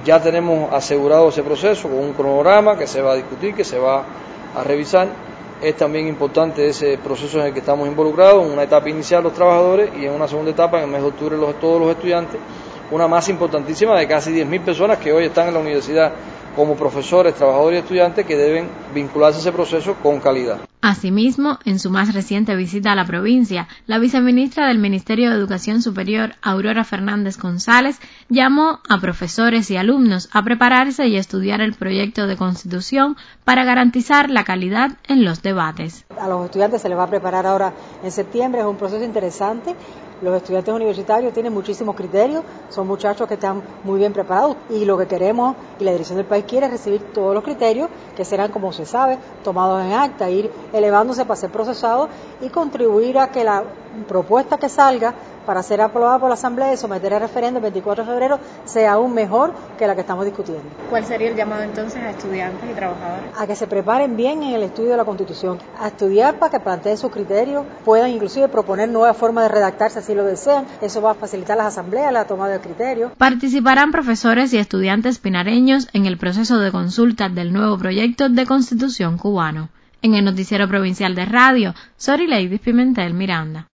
Ya tenemos asegurado ese proceso con un cronograma que se va a discutir, que se va a revisar. Es también importante ese proceso en el que estamos involucrados, en una etapa inicial los trabajadores y en una segunda etapa, en el mes de octubre, todos los estudiantes, una masa importantísima de casi 10.000 personas que hoy están en la universidad como profesores, trabajadores y estudiantes que deben vincularse a ese proceso con calidad. Asimismo, en su más reciente visita a la provincia, la viceministra del Ministerio de Educación Superior, Aurora Fernández González, llamó a profesores y alumnos a prepararse y estudiar el proyecto de Constitución para garantizar la calidad en los debates. A los estudiantes se les va a preparar ahora en septiembre, es un proceso interesante. Los estudiantes universitarios tienen muchísimos criterios, son muchachos que están muy bien preparados y lo que queremos y la dirección del país quiere es recibir todos los criterios que serán, como se sabe, tomados en acta, ir elevándose para ser procesados y contribuir a que la propuesta que salga para ser aprobada por la Asamblea y someter a referendo el 24 de febrero sea aún mejor que la que estamos discutiendo. ¿Cuál sería el llamado entonces a estudiantes y trabajadores? A que se preparen bien en el estudio de la Constitución, a estudiar para que planteen sus criterios, puedan inclusive proponer nuevas formas de redactarse si lo desean. Eso va a facilitar las asambleas, la toma de criterios. Participarán profesores y estudiantes pinareños en el proceso de consulta del nuevo proyecto de Constitución cubano. En el Noticiero Provincial de Radio, Sorileidis Pimentel Miranda.